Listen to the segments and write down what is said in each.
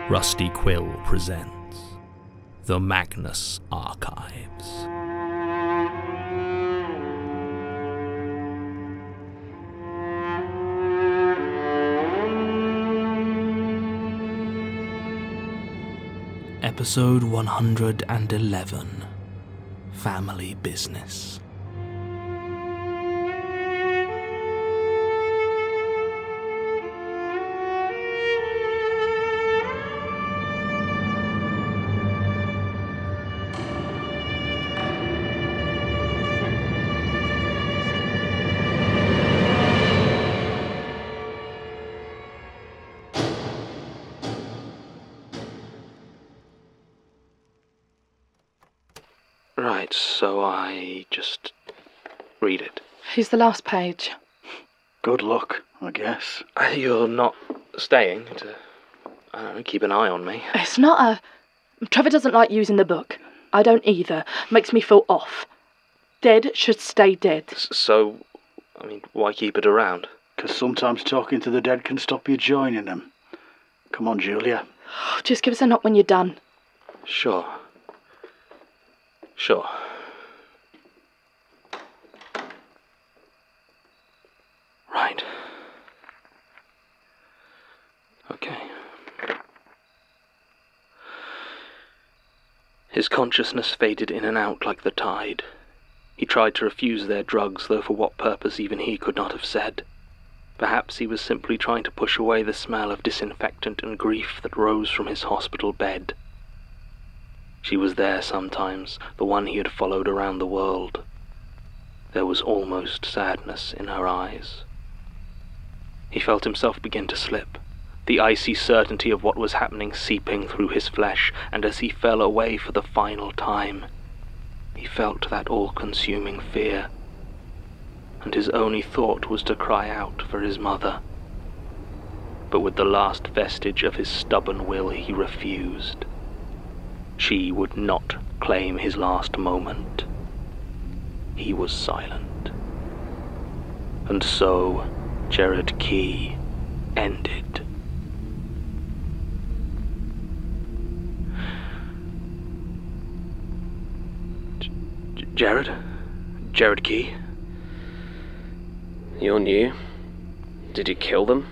Rusty Quill presents The Magnus Archives. Episode 111, Family Business. Right, so I just read it. Here's the last page. Good luck, I guess. You're not staying to, I don't know, keep an eye on me? It's not a... Trevor doesn't like using the book. I don't either. Makes me feel off. Dead should stay dead. So, I mean, why keep it around? 'Cause sometimes talking to the dead can stop you joining them. Come on, Julia. Just give us a knock when you're done. Sure. Right. Okay. His consciousness faded in and out like the tide. He tried to refuse their drugs, though for what purpose even he could not have said. Perhaps he was simply trying to push away the smell of disinfectant and grief that rose from his hospital bed. She was there sometimes, the one he had followed around the world. There was almost sadness in her eyes. He felt himself begin to slip, the icy certainty of what was happening seeping through his flesh, and as he fell away for the final time, he felt that all-consuming fear, and his only thought was to cry out for his mother. But with the last vestige of his stubborn will, he refused. She would not claim his last moment. He was silent. And so, Jared Key ended. Jared Key? You're new. Did you kill them?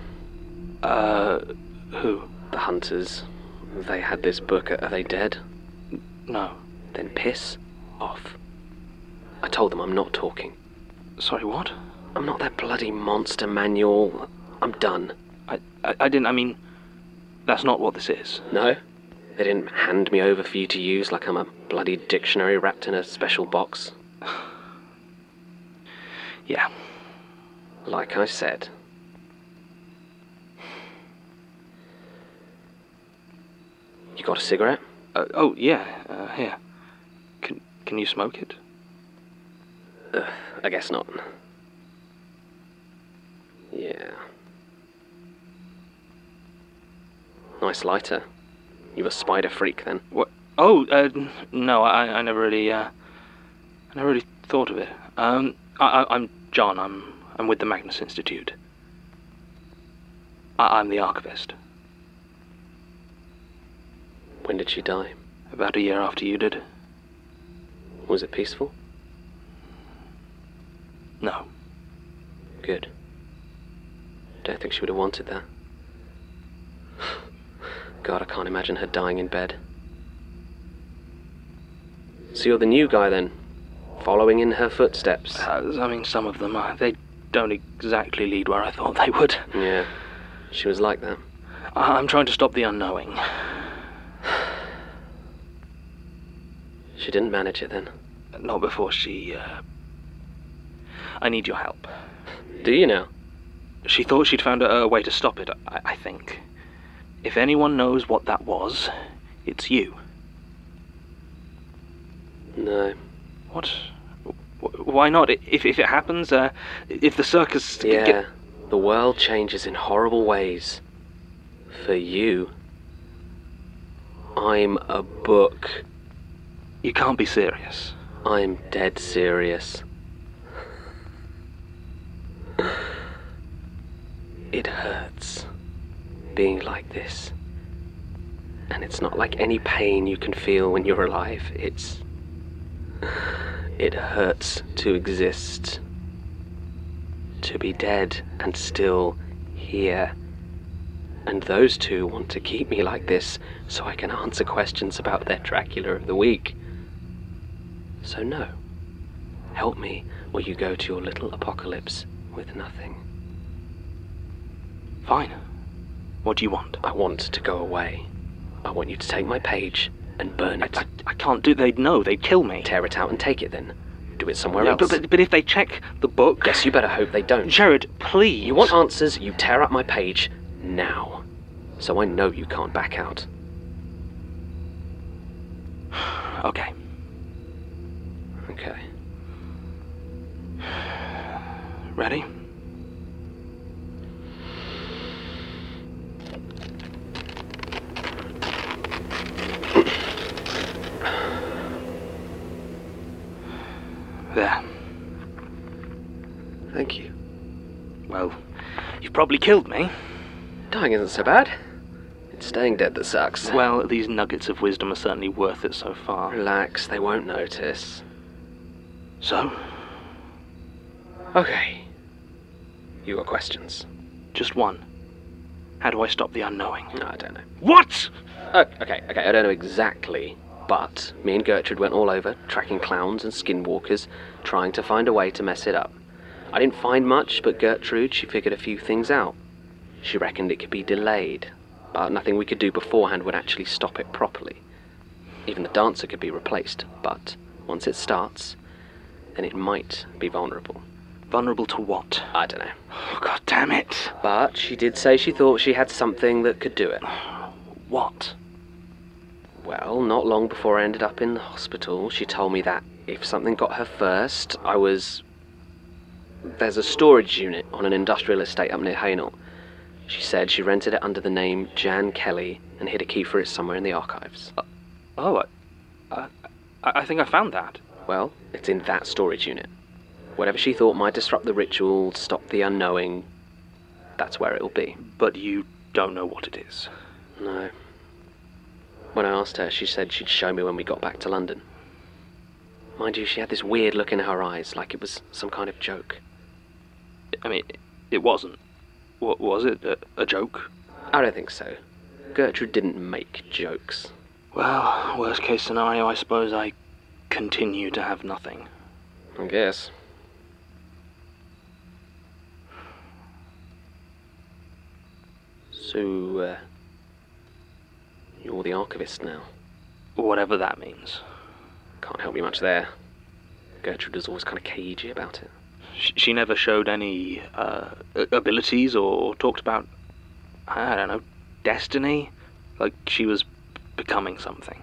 Who? The hunters. They had this book. Are they dead? No. Then piss off. I told them I'm not talking. Sorry, what? I'm not that bloody monster manual. I'm done. I mean, that's not what this is. No? They didn't hand me over for you to use like I'm a bloody dictionary wrapped in a special box? Yeah. Like I said. You got a cigarette? Oh, yeah, here. Can you smoke it? I guess not. Yeah. Nice lighter. You a spider freak, then? What? Oh, no, I never really, I never really thought of it. I'm John, I'm with the Magnus Institute. I'm the archivist. When did she die? About a year after you did. Was it peaceful? No. Good. Don't think she would have wanted that. God, I can't imagine her dying in bed. So you're the new guy then? Following in her footsteps? I mean, some of them, they don't exactly lead where I thought they would. Yeah, she was like that. I'm trying to stop the unknowing. She didn't manage it then? Not before she, I need your help. Do you now? She thought she'd found a way to stop it, I think. If anyone knows what that was, it's you. No. What? Why not? If it happens, if the circus... Yeah, the world changes in horrible ways. For you. I'm a book. You can't be serious. I'm dead serious. It hurts being like this. And it's not like any pain you can feel when you're alive. It hurts to exist. To be dead and still here. And those two want to keep me like this so I can answer questions about their Dracula of the week. So no. Help me, or you go to your little apocalypse with nothing. Fine. What do you want? I want to go away. I want you to take my page and burn it. I can't do. They'd know. They'd kill me. Tear it out and take it then. Do it somewhere Yeah, else. but if they check the book... Guess you better hope they don't. Jared, please. You want answers, you tear up my page now. So I know you can't back out. Okay. Okay. Ready? There. Thank you. Well, you've probably killed me. Dying isn't so bad. It's staying dead that sucks. Well, these nuggets of wisdom are certainly worth it so far. Relax, they won't notice. So? Okay. You got questions? Just one. How do I stop the unknowing? No, I don't know. What?! Okay, I don't know exactly, but me and Gertrude went all over, tracking clowns and skinwalkers, trying to find a way to mess it up. I didn't find much, but Gertrude, she figured a few things out. She reckoned it could be delayed, but nothing we could do beforehand would actually stop it properly. Even the dancer could be replaced, but once it starts, then it might be vulnerable. Vulnerable to what? I don't know. Oh, God damn it. But she did say she thought she had something that could do it. What? Well, not long before I ended up in the hospital, she told me that if something got her first, There's a storage unit on an industrial estate up near Hainault. She said she rented it under the name Jan Kelly and hid a key for it somewhere in the archives. I think I found that. Well, it's in that storage unit. Whatever she thought might disrupt the ritual, stop the unknowing, that's where it'll be. But you don't know what it is. No. When I asked her, she said she'd show me when we got back to London. Mind you, she had this weird look in her eyes, like it was some kind of joke. I mean, it wasn't. What was it? A joke? I don't think so. Gertrude didn't make jokes. Well, worst case scenario, I suppose I continue to have nothing. I guess. So, you're the archivist now. Whatever that means. Can't help you much there. Gertrude was always kind of cagey about it. She never showed any abilities or talked about, I don't know, destiny? Like she was becoming something.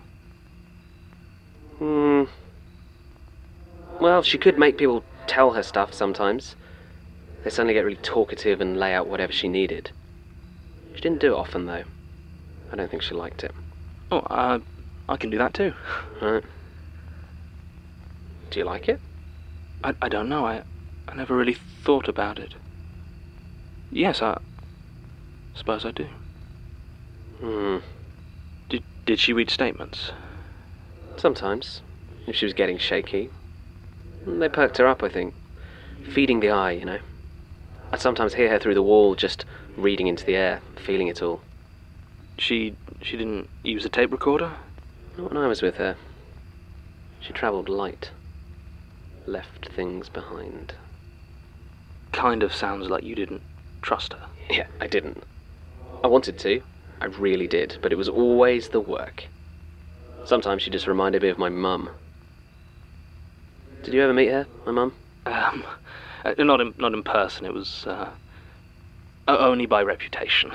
Well, she could make people tell her stuff sometimes. They suddenly get really talkative and lay out whatever she needed. She didn't do it often, though. I don't think she liked it. Oh, I can do that too. Right. Do you like it? I don't know. I never really thought about it. Yes, I suppose I do. Did she read statements? Sometimes, if she was getting shaky. They perked her up, I think. Feeding the eye, you know. I'd sometimes hear her through the wall, just reading into the air, feeling it all. She didn't use a tape recorder? Not when I was with her. She travelled light. Left things behind. Kind of sounds like you didn't trust her. Yeah, I didn't. I wanted to. I really did, but it was always the work. Sometimes she just reminded me of my mum. Did you ever meet her, my mum? Not in person. It was only by reputation.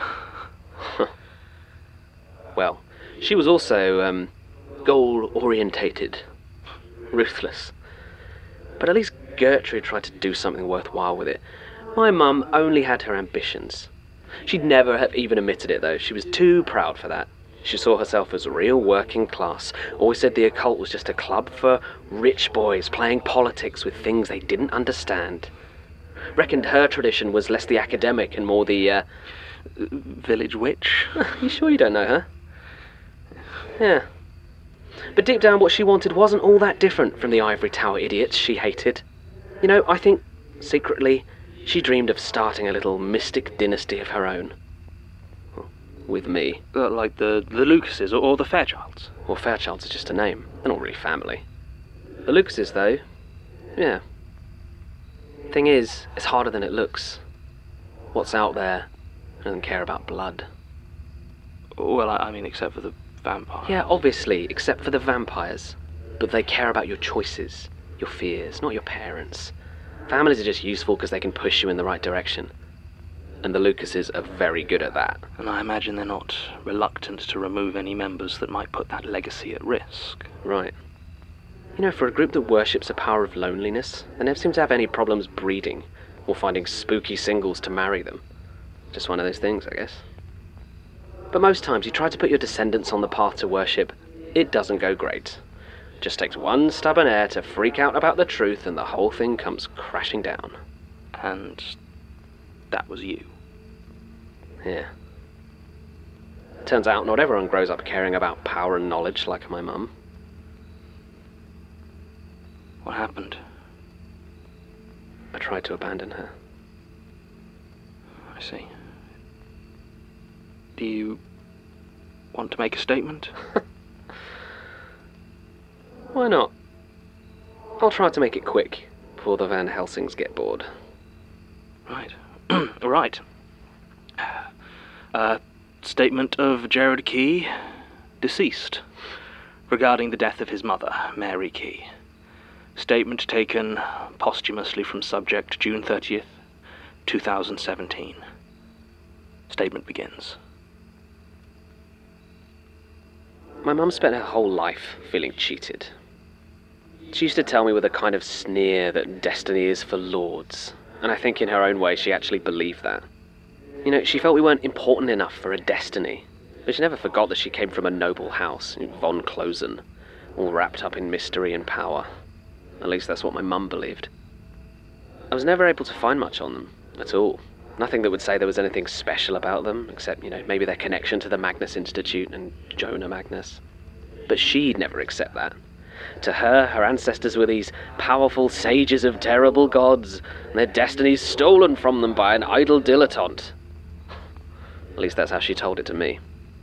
Well, she was also goal-orientated, ruthless. But at least Gertrude tried to do something worthwhile with it. My mum only had her ambitions. She'd never have even admitted it, though. She was too proud for that. She saw herself as real working class. Always said the occult was just a club for rich boys playing politics with things they didn't understand. Reckoned her tradition was less the academic and more the, Village witch? You sure you don't know her? Yeah. But deep down, what she wanted wasn't all that different from the Ivory Tower idiots she hated. You know, I think, secretly, she dreamed of starting a little mystic dynasty of her own. With me. Like the Lucases or the Fairchilds? Well, Fairchilds is just a name. They're not really family. The Lucases, though, yeah. Thing is, it's harder than it looks. What's out there doesn't care about blood. Well, I mean, except for the vampire. Yeah, obviously, except for the vampires. But they care about your choices, your fears, not your parents. Families are just useful because they can push you in the right direction. And the Lucases are very good at that. And I imagine they're not reluctant to remove any members that might put that legacy at risk. Right. You know, for a group that worships a power of loneliness, they never seem to have any problems breeding or finding spooky singles to marry them. Just one of those things, I guess. But most times you try to put your descendants on the path to worship, it doesn't go great. Just takes one stubborn heir to freak out about the truth and the whole thing comes crashing down. And that was you. Yeah. Turns out not everyone grows up caring about power and knowledge like my mum. What happened? I tried to abandon her. I see. Do you want to make a statement? Why not? I'll try to make it quick, before the Van Helsings get bored. Right. Right. Statement of Gerard Key, deceased, regarding the death of his mother, Mary Key. Statement taken posthumously from subject June 30th, 2017. Statement begins. My mum spent her whole life feeling cheated. She used to tell me with a kind of sneer that destiny is for lords, and I think in her own way she actually believed that. You know, she felt we weren't important enough for a destiny, but she never forgot that she came from a noble house, von Closen, all wrapped up in mystery and power. At least that's what my mum believed. I was never able to find much on them, at all. Nothing that would say there was anything special about them, except, you know, maybe their connection to the Magnus Institute and Jonah Magnus. But she'd never accept that. To her, her ancestors were these powerful sages of terrible gods, and their destinies stolen from them by an idle dilettante. At least that's how she told it to me.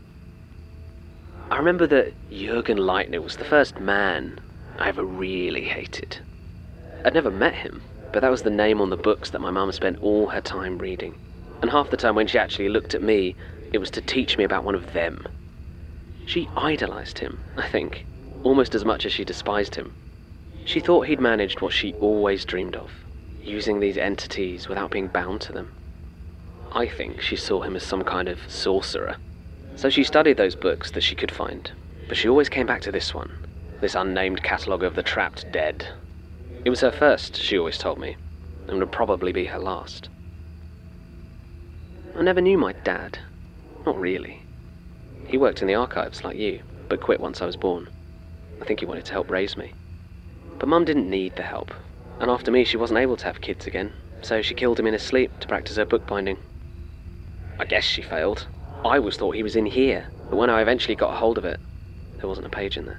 I remember that Jürgen Leitner was the first man I ever really hated. I'd never met him, but that was the name on the books that my mum spent all her time reading. And half the time when she actually looked at me, it was to teach me about one of them. She idolized him, I think, almost as much as she despised him. She thought he'd managed what she always dreamed of, using these entities without being bound to them. I think she saw him as some kind of sorcerer. So she studied those books that she could find, but she always came back to this one, this unnamed catalogue of the trapped dead. It was her first, she always told me, and would probably be her last. I never knew my dad. Not really. He worked in the archives like you, but quit once I was born. I think he wanted to help raise me. But Mum didn't need the help, and after me she wasn't able to have kids again, so she killed him in his sleep to practice her bookbinding. I guess she failed. I always thought he was in here, but when I eventually got a hold of it, there wasn't a page in there.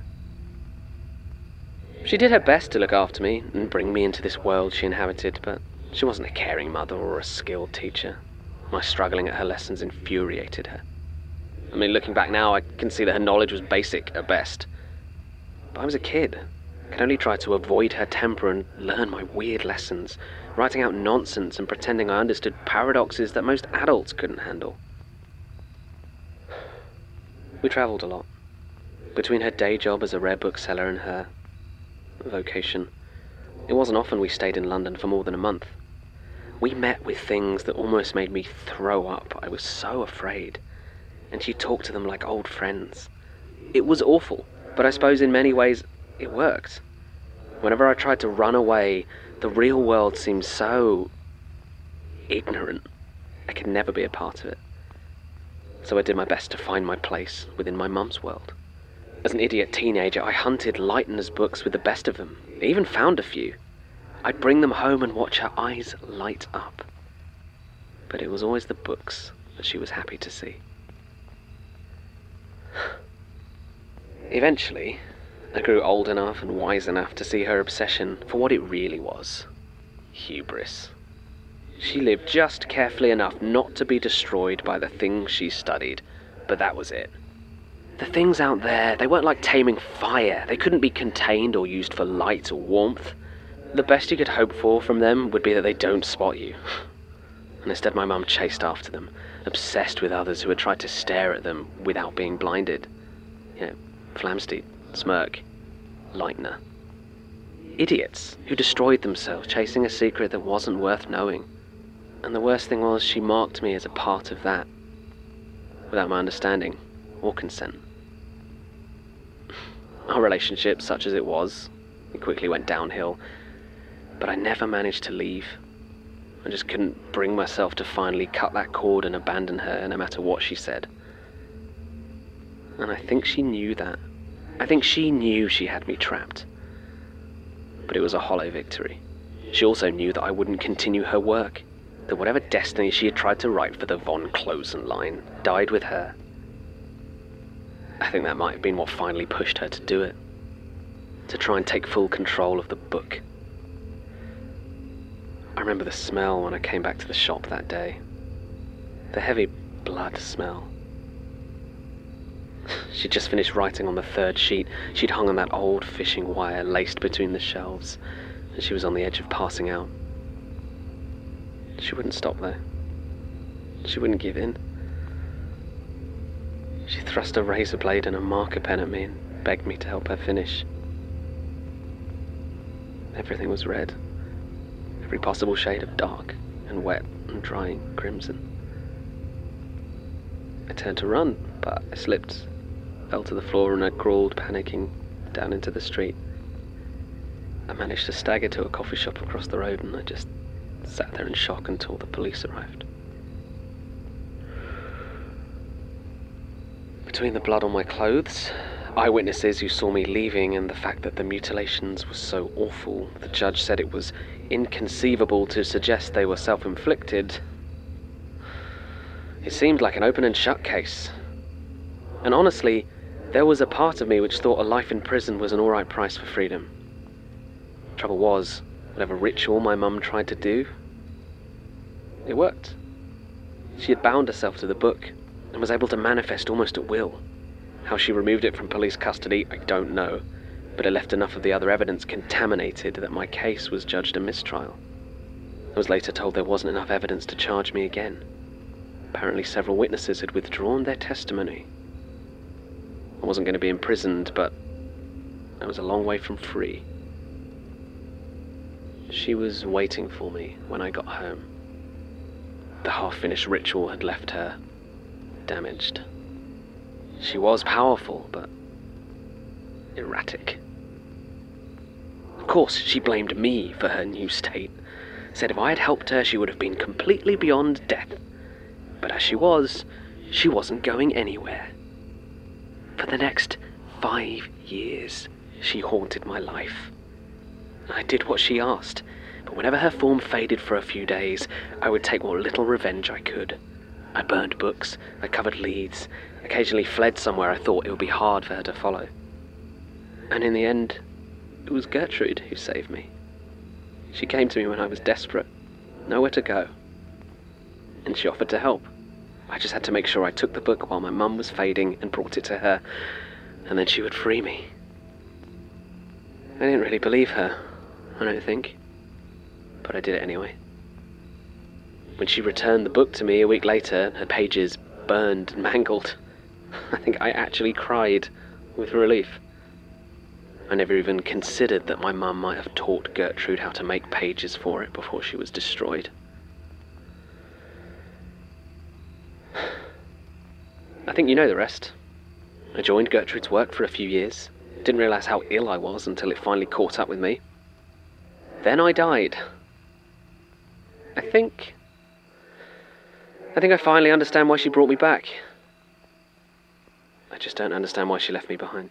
She did her best to look after me and bring me into this world she inhabited, but she wasn't a caring mother or a skilled teacher. My struggling at her lessons infuriated her. I mean, looking back now, I can see that her knowledge was basic at best. But I was a kid. I could only try to avoid her temper and learn my weird lessons, writing out nonsense and pretending I understood paradoxes that most adults couldn't handle. We travelled a lot. Between her day job as a rare bookseller and her vocation, it wasn't often we stayed in London for more than a month. We met with things that almost made me throw up. I was so afraid. And she talked to them like old friends. It was awful, but I suppose in many ways it worked. Whenever I tried to run away, the real world seemed so ignorant. I could never be a part of it. So I did my best to find my place within my mum's world. As an idiot teenager, I hunted Leitner's books with the best of them. I even found a few. I'd bring them home and watch her eyes light up. But it was always the books that she was happy to see. Eventually, I grew old enough and wise enough to see her obsession for what it really was. Hubris. She lived just carefully enough not to be destroyed by the things she studied, but that was it. The things out there, they weren't like taming fire. They couldn't be contained or used for light or warmth. The best you could hope for from them would be that they don't spot you. And instead my mum chased after them, obsessed with others who had tried to stare at them without being blinded. Flamsteed, Smirk, Leitner. Idiots who destroyed themselves chasing a secret that wasn't worth knowing. And the worst thing was, she marked me as a part of that, without my understanding or consent. Our relationship, such as it was, it quickly went downhill, but I never managed to leave. I just couldn't bring myself to finally cut that cord and abandon her, no matter what she said. And I think she knew that. I think she knew she had me trapped. But it was a hollow victory. She also knew that I wouldn't continue her work, that whatever destiny she had tried to write for the von Closen line died with her. I think that might have been what finally pushed her to do it, to try and take full control of the book. I remember the smell when I came back to the shop that day. The heavy blood smell. She'd just finished writing on the third sheet. She'd hung on that old fishing wire laced between the shelves, and she was on the edge of passing out. She wouldn't stop though. She wouldn't give in. She thrust a razor blade and a marker pen at me and begged me to help her finish. Everything was red. Every possible shade of dark and wet and drying crimson. I turned to run, but I slipped, fell to the floor, and I crawled, panicking, down into the street. I managed to stagger to a coffee shop across the road, and I just sat there in shock until the police arrived. Between the blood on my clothes, eyewitnesses who saw me leaving, and the fact that the mutilations were so awful, the judge said it was inconceivable to suggest they were self-inflicted. It seemed like an open and shut case. And honestly, there was a part of me which thought a life in prison was an alright price for freedom. Trouble was, whatever ritual my mum tried to do, it worked. She had bound herself to the book and was able to manifest almost at will. How she removed it from police custody, I don't know, but it left enough of the other evidence contaminated that my case was judged a mistrial. I was later told there wasn't enough evidence to charge me again. Apparently several witnesses had withdrawn their testimony. I wasn't going to be imprisoned, but I was a long way from free. She was waiting for me when I got home. The half-finished ritual had left her damaged. She was powerful, but erratic. Of course, she blamed me for her new state. Said if I had helped her, she would have been completely beyond death. But as she wasn't going anywhere. For the next 5 years, she haunted my life. I did what she asked, but whenever her form faded for a few days, I would take what little revenge I could. I burned books, I covered leads, occasionally fled somewhere I thought it would be hard for her to follow. And in the end, it was Gertrude who saved me. She came to me when I was desperate, nowhere to go. And she offered to help. I just had to make sure I took the book while my mum was fading and brought it to her, and then she would free me. I didn't really believe her, I don't think, but I did it anyway. When she returned the book to me a week later, her pages burned and mangled, I think I actually cried with relief. I never even considered that my mum might have taught Gertrude how to make pages for it before she was destroyed. I think you know the rest. I joined Gertrude's work for a few years. Didn't realise how ill I was until it finally caught up with me. Then I died. I think I finally understand why she brought me back. I just don't understand why she left me behind.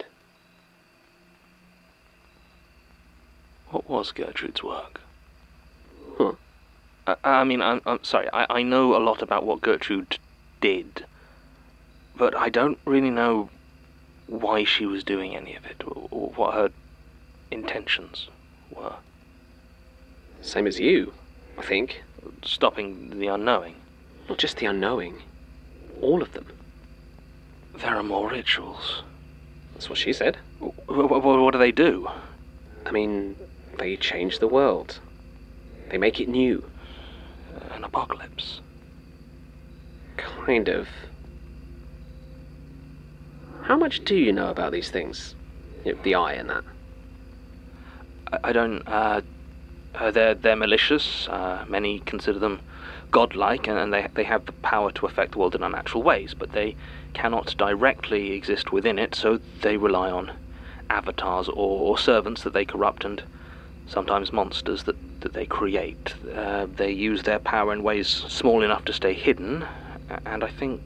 What was Gertrude's work? Huh. I'm sorry, I know a lot about what Gertrude did, but I don't really know why she was doing any of it, or what her intentions were. Same as you, I think. Stopping the unknowing. Not just the unknowing. All of them. There are more rituals. That's what she said. What do they do? I mean, they change the world. They make it new. An apocalypse. Kind of. How much do you know about these things? The eye and that. I don't. They're malicious. Many consider them godlike, and they have the power to affect the world in unnatural ways, but they cannot directly exist within it, so they rely on avatars or servants that they corrupt, and sometimes monsters that they create. They use their power in ways small enough to stay hidden, and I think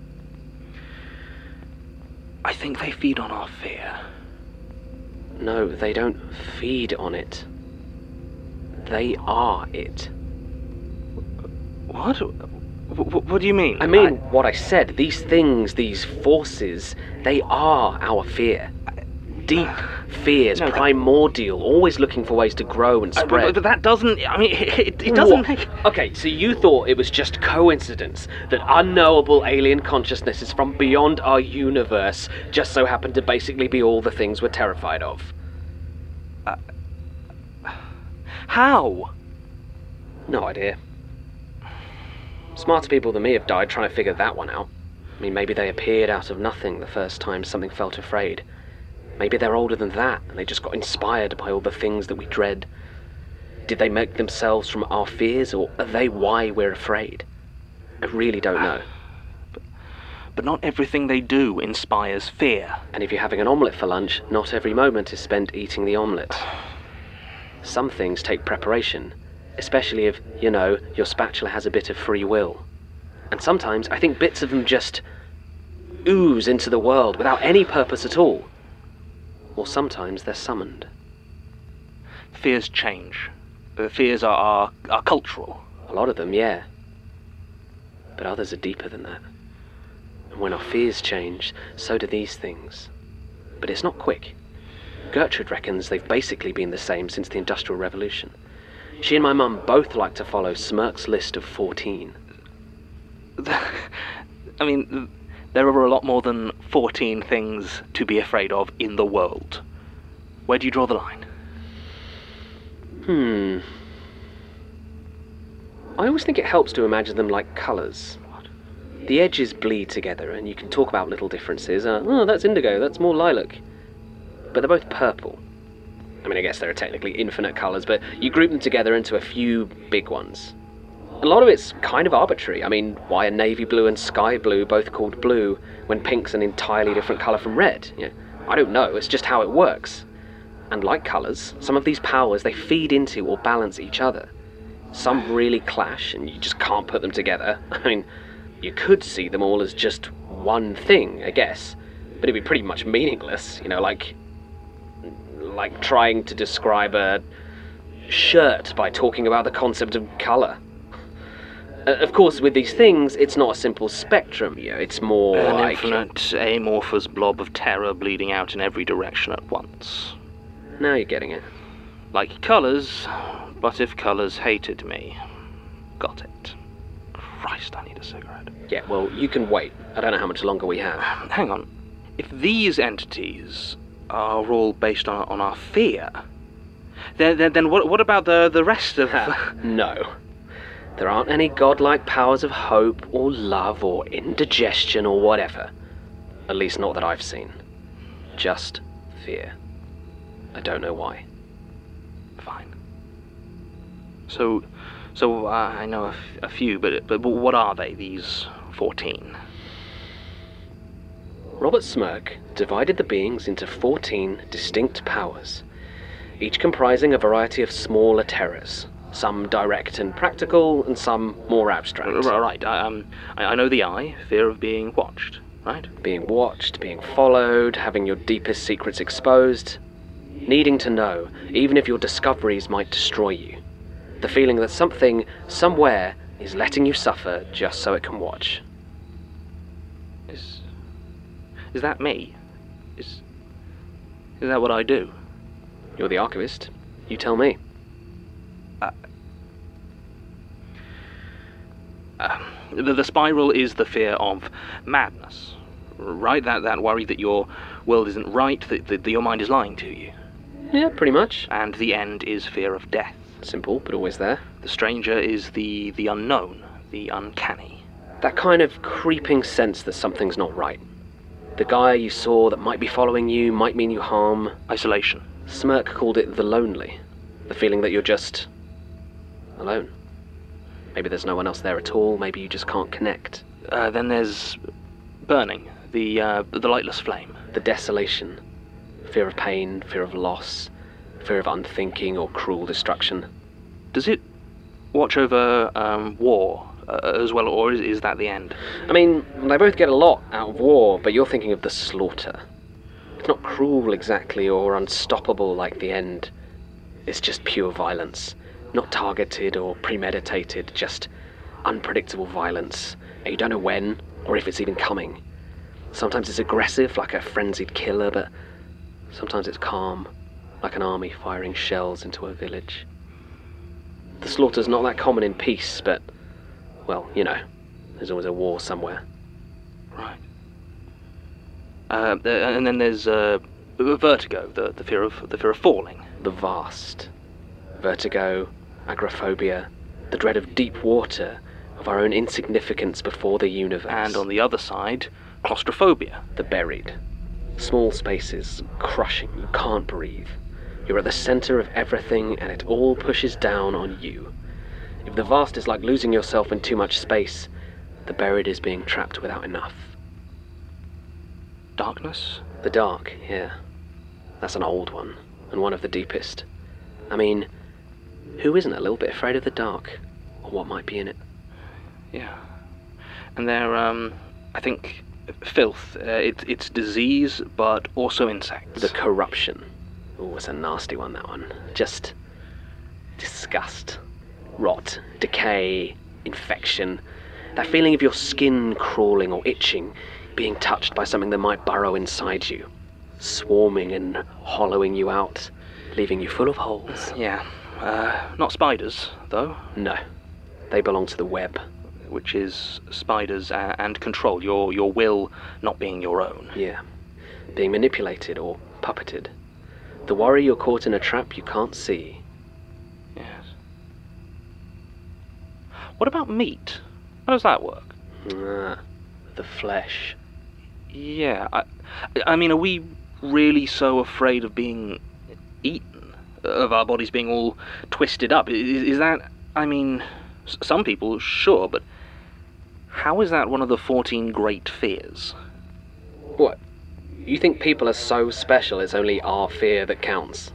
they feed on our fear. No, they don't feed on it. They are it. What? What do you mean? I mean what I said. These things, these forces, they are our fear. Deep fears, primordial, always looking for ways to grow and spread. But that doesn't... I mean, it doesn't make... Okay, so you thought it was just coincidence that unknowable alien consciousnesses from beyond our universe just so happen to basically be all the things we're terrified of. How? No idea. Smarter people than me have died trying to figure that one out. I mean, maybe they appeared out of nothing the first time something felt afraid. Maybe they're older than that, and they just got inspired by all the things that we dread. Did they make themselves from our fears, or are they why we're afraid? I really don't know. But not everything they do inspires fear. And if you're having an omelette for lunch, not every moment is spent eating the omelette. Some things take preparation, especially if, your spatula has a bit of free will. And sometimes I think bits of them just ooze into the world without any purpose at all. Or sometimes they're summoned. Fears change. Fears are cultural. A lot of them, yeah. But others are deeper than that. And when our fears change, so do these things. But it's not quick. Gertrude reckons they've basically been the same since the Industrial Revolution. She and my mum both like to follow Smirk's list of 14. I mean, there are a lot more than 14 things to be afraid of in the world. Where do you draw the line? I always think it helps to imagine them like colours. The edges bleed together and you can talk about little differences. Oh, that's indigo, that's more lilac. But they're both purple. I mean, I guess there are technically infinite colours, but you group them together into a few big ones. A lot of it's kind of arbitrary. I mean, why are navy blue and sky blue both called blue when pink's an entirely different colour from red? I don't know, it's just how it works. And like colours, some of these powers, they feed into or balance each other. Some really clash and you just can't put them together. I mean, you could see them all as just one thing, I guess. But it'd be pretty much meaningless, like trying to describe a shirt by talking about the concept of colour. Of course, with these things, it's not a simple spectrum, it's more an infinite, amorphous blob of terror bleeding out in every direction at once. Now you're getting it. Like colours, but if colours hated me. Got it. Christ, I need a cigarette. Yeah, well, you can wait. I don't know how much longer we have. Hang on. If these entities are all based on our fear, then what about the rest of... No. There aren't any godlike powers of hope or love or indigestion or whatever. At least not that I've seen. Just fear. I don't know why. Fine. So I know a few, but what are they, these 14? Robert Smirk divided the beings into 14 distinct powers, each comprising a variety of smaller terrors, some direct and practical, and some more abstract. Right, I know the eye, fear of being watched, right? Being watched, being followed, having your deepest secrets exposed, needing to know, even if your discoveries might destroy you. The feeling that something, somewhere, is letting you suffer just so it can watch. Is that me? Is that what I do? You're the archivist. You tell me. The spiral is the fear of madness, right? That worry that your world isn't right, that your mind is lying to you. Yeah, pretty much. And the end is fear of death. Simple, but always there. The stranger is the unknown, the uncanny. That kind of creeping sense that something's not right. The guy you saw that might be following you, might mean you harm. Isolation. Smirk called it the lonely. The feeling that you're just alone. Maybe there's no one else there at all, maybe you just can't connect. Then there's burning, the lightless flame. The desolation. Fear of pain, fear of loss, fear of unthinking or cruel destruction. Does it watch over war as well, or is that the end? I mean, they both get a lot out of war, but you're thinking of the slaughter. It's not cruel exactly or unstoppable like the end. It's just pure violence. Not targeted or premeditated, just unpredictable violence. And you don't know when, or if it's even coming. Sometimes it's aggressive, like a frenzied killer, but sometimes it's calm, like an army firing shells into a village. The slaughter's not that common in peace, but, well, you know, there's always a war somewhere. Right. And then there's vertigo, the fear of falling. The vast. Vertigo, agoraphobia, the dread of deep water, of our own insignificance before the universe. And on the other side, claustrophobia. The buried. Small spaces, crushing, you can't breathe. You're at the center of everything and it all pushes down on you. If the vast is like losing yourself in too much space, the buried is being trapped without enough. Darkness? The dark, yeah. That's an old one, and one of the deepest. I mean, who isn't a little bit afraid of the dark, or what might be in it? Yeah. And they're, I think, filth. It's disease, but also insects. The corruption. Oh, it's a nasty one, that one. Just disgust. Rot, decay, infection. That feeling of your skin crawling or itching, being touched by something that might burrow inside you. Swarming and hollowing you out, leaving you full of holes. Yeah. Not spiders, though. No. They belong to the web. Which is spiders and control, your will not being your own. Yeah. Being manipulated or puppeted. The worry you're caught in a trap you can't see. Yes. What about meat? How does that work? The flesh. Yeah, I mean, are we really so afraid of being eaten? Of our bodies being all twisted up? Is that, I mean, some people, sure, but how is that one of the 14 great fears? What? You think people are so special it's only our fear that counts?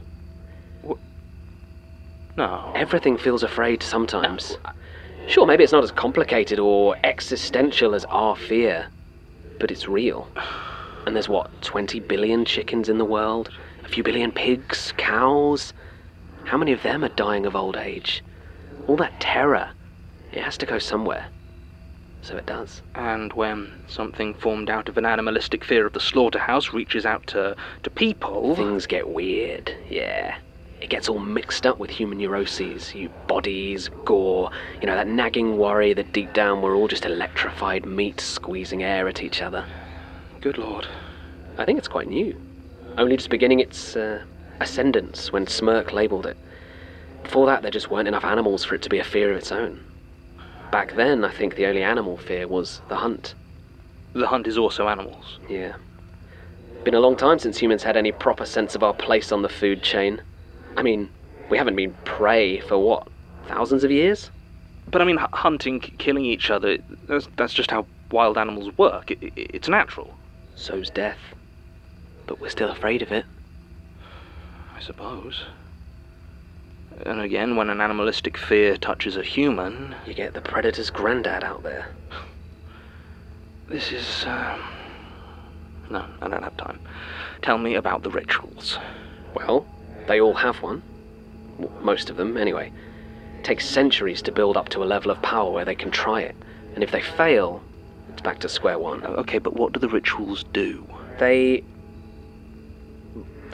No. Everything feels afraid sometimes. No. Sure, maybe it's not as complicated or existential as our fear, but it's real. And there's what, 20 billion chickens in the world? A few billion pigs, cows? How many of them are dying of old age? All that terror, it has to go somewhere. So it does. And when something formed out of an animalistic fear of the slaughterhouse reaches out to people... Things get weird, yeah. It gets all mixed up with human neuroses, bodies, gore, that nagging worry that deep down we're all just electrified meat squeezing air at each other. Good Lord. I think it's quite new. Only just beginning its ascendance when Smirk labelled it. Before that, there just weren't enough animals for it to be a fear of its own. Back then, I think the only animal fear was the hunt. The hunt is also animals. Yeah. Been a long time since humans had any proper sense of our place on the food chain. I mean, we haven't been prey for what, thousands of years? But I mean, hunting, killing each other, that's just how wild animals work. It's natural. So's death. But we're still afraid of it. I suppose. And again, when an animalistic fear touches a human... You get the predator's granddad out there. This is... No, I don't have time. Tell me about the rituals. Well, they all have one. Most of them, anyway. It takes centuries to build up to a level of power where they can try it. And if they fail, it's back to square one. Okay, but what do the rituals do? They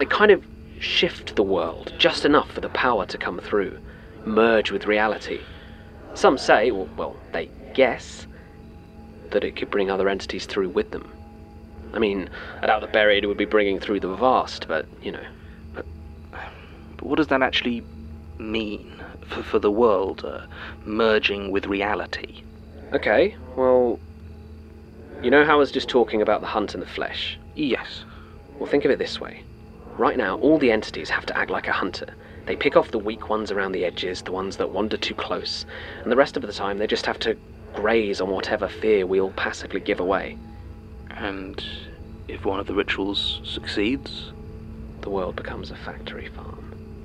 They kind of shift the world just enough for the power to come through, merge with reality. Some say, well, they guess, that it could bring other entities through with them. I mean, I doubt the Buried would be bringing through the Vast, but, you know. But what does that actually mean for the world, merging with reality? Okay, well, you know how I was just talking about the hunt in the flesh? Yes. Well, think of it this way. Right now, all the entities have to act like a hunter. They pick off the weak ones around the edges, the ones that wander too close, and the rest of the time they just have to graze on whatever fear we all passively give away. And if one of the rituals succeeds? The world becomes a factory farm.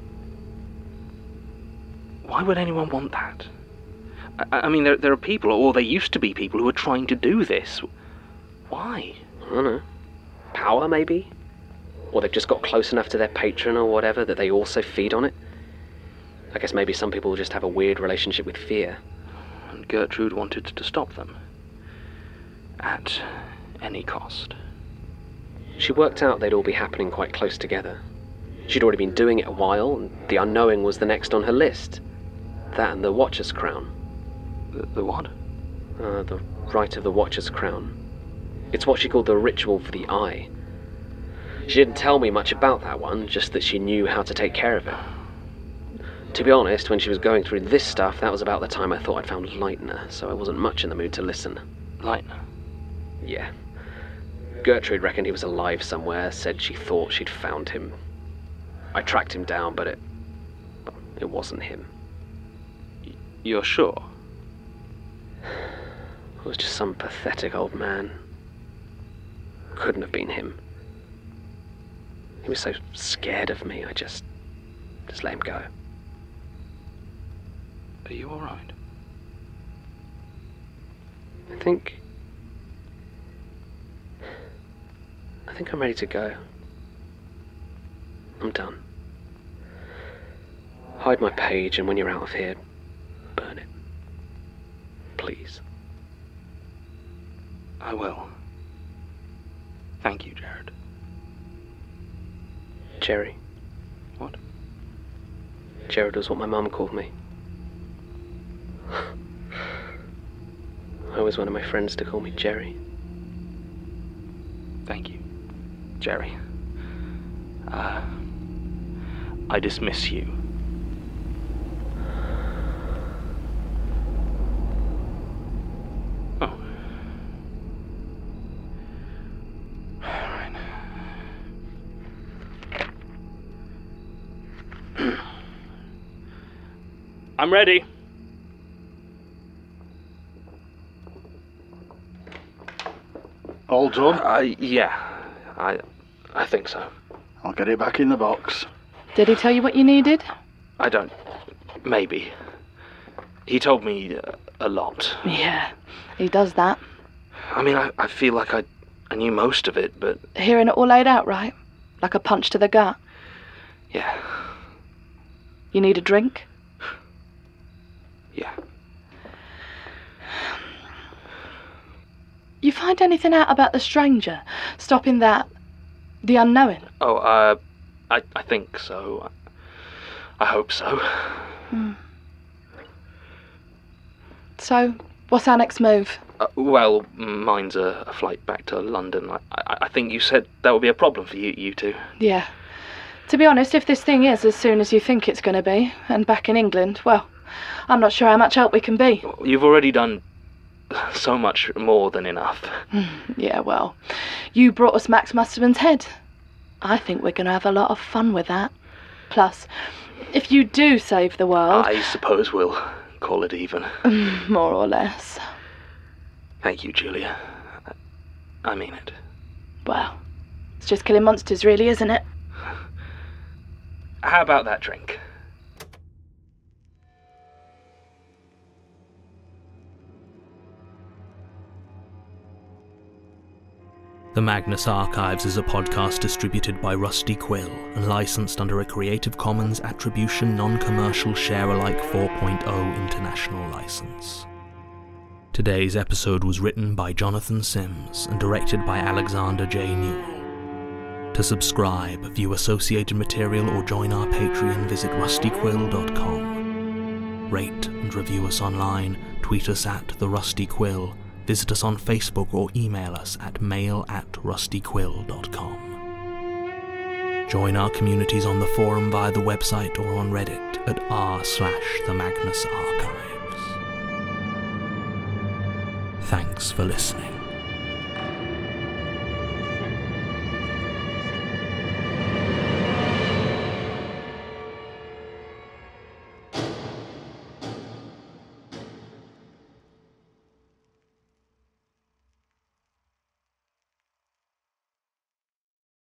Why would anyone want that? I mean, there are people, or there used to be people, who are trying to do this. Why? I don't know. Power, maybe? Or they've just got close enough to their patron or whatever that they also feed on it. I guess maybe some people just have a weird relationship with fear. And Gertrude wanted to stop them. At any cost. She worked out they'd all be happening quite close together. She'd already been doing it a while, and the Unknowing was the next on her list. That and the Watcher's Crown. The what? The Rite of the Watcher's Crown. It's what she called the ritual for the eye. She didn't tell me much about that one, just that she knew how to take care of it. To be honest, when she was going through this stuff, that was about the time I thought I'd found Leitner, so I wasn't much in the mood to listen. Leitner? Yeah. Gertrude reckoned he was alive somewhere, said she thought she'd found him. I tracked him down, but it wasn't him. You're sure? It was just some pathetic old man. Couldn't have been him. He was so scared of me, I just let him go. Are you alright? I think I'm ready to go. I'm done. Hide my page, and when you're out of here, burn it. Please. I will. Thank you, Jared. Jerry. What? Jared was what my mum called me. I always wanted my friends to call me Jerry. Thank you, Jerry. I dismiss you. Oh. Right. I'm ready. All done? Yeah. I think so. I'll get it back in the box. Did he tell you what you needed? I don't... Maybe. He told me a lot. Yeah, he does that. I mean, I feel like I knew most of it, but... Hearing it all laid out, right? Like a punch to the gut. Yeah. You need a drink? Yeah. You find anything out about the stranger? Stopping that... the Unknowing? Oh, I think so. I hope so. So, what's our next move? Well, mine's a flight back to London. I think you said that would be a problem for you two. Yeah. To be honest, if this thing is as soon as you think it's going to be, and back in England, well, I'm not sure how much help we can be. You've already done so much more than enough. Yeah, well, you brought us Max Musterman's head. I think we're going to have a lot of fun with that. Plus, if you do save the world... I suppose we'll call it even. More or less. Thank you, Julia. I mean it. Well, it's just killing monsters, really, isn't it? How about that drink? The Magnus Archives is a podcast distributed by Rusty Quill and licensed under a Creative Commons Attribution Non-Commercial Share-alike 4.0 international license. Today's episode was written by Jonathan Sims and directed by Alexander J. Newell. To subscribe, view associated material, or join our Patreon, visit rustyquill.com. Rate and review us online, tweet us at The Rusty Quill, visit us on Facebook, or email us at mail@rustyquill.com. Join our communities on the forum via the website or on Reddit at r/the Magnus Archives. Thanks for listening.